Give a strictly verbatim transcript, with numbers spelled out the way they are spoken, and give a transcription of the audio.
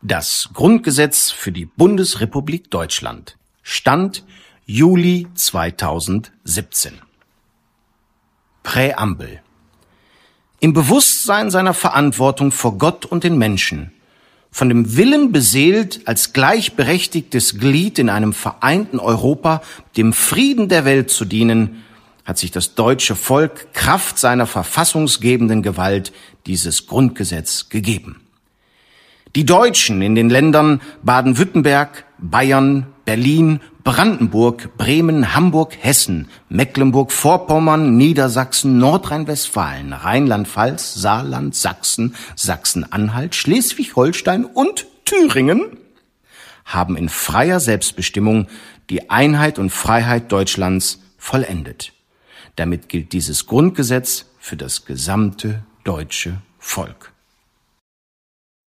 Das Grundgesetz für die Bundesrepublik Deutschland. Stand Juli zweitausendsiebzehn. Präambel. Im Bewusstsein seiner Verantwortung vor Gott und den Menschen, von dem Willen beseelt, als gleichberechtigtes Glied in einem vereinten Europa dem Frieden der Welt zu dienen, hat sich das deutsche Volk Kraft seiner verfassungsgebenden Gewalt dieses Grundgesetz gegeben. Die Deutschen in den Ländern Baden-Württemberg, Bayern, Berlin, Brandenburg, Bremen, Hamburg, Hessen, Mecklenburg-Vorpommern, Niedersachsen, Nordrhein-Westfalen, Rheinland-Pfalz, Saarland, Sachsen, Sachsen-Anhalt, Schleswig-Holstein und Thüringen haben in freier Selbstbestimmung die Einheit und Freiheit Deutschlands vollendet. Damit gilt dieses Grundgesetz für das gesamte deutsche Volk.